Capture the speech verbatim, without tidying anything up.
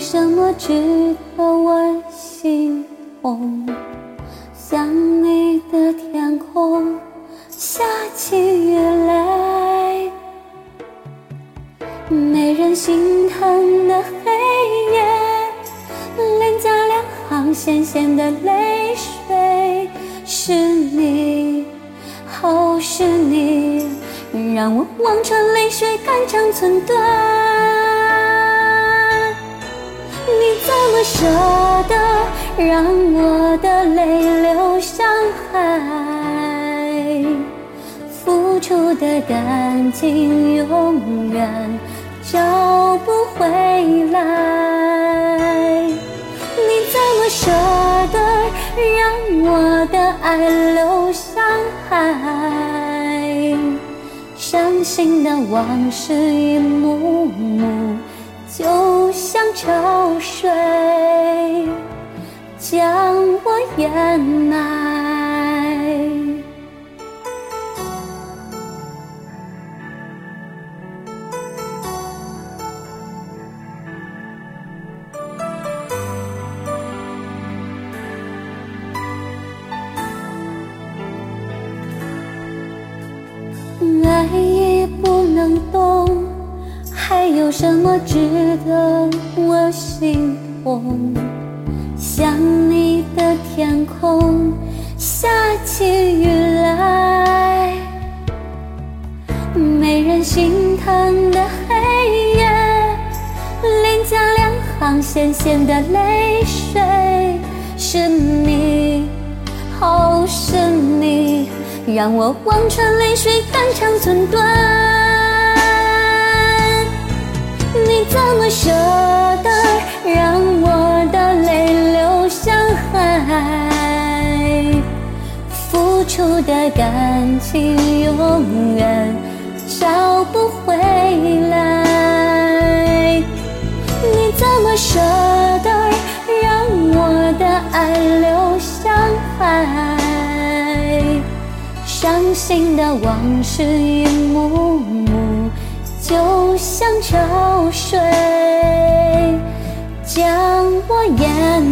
什么值得我心痛？想你的天空下起雨来，没人心疼的黑夜，脸颊两行咸咸的泪水，是你，哦是你，让我望穿泪水肝肠寸断。你怎么舍得让我的泪流向海？付出的感情永远找不回来。你怎么舍得让我的爱流向海？伤心的往事一幕幕，就像潮水将我掩埋。爱已不能动，还有什么值得我心痛？想你的天空下起雨来，没人心疼的黑夜，脸颊两行咸咸的泪水，是你，哦是你，让我望穿泪水肝肠寸断。你怎么舍得让我的泪流向海？付出的感情永远找不回来。你怎么舍得让我的爱流向海？伤心的往事一幕幕，就像潮水将我掩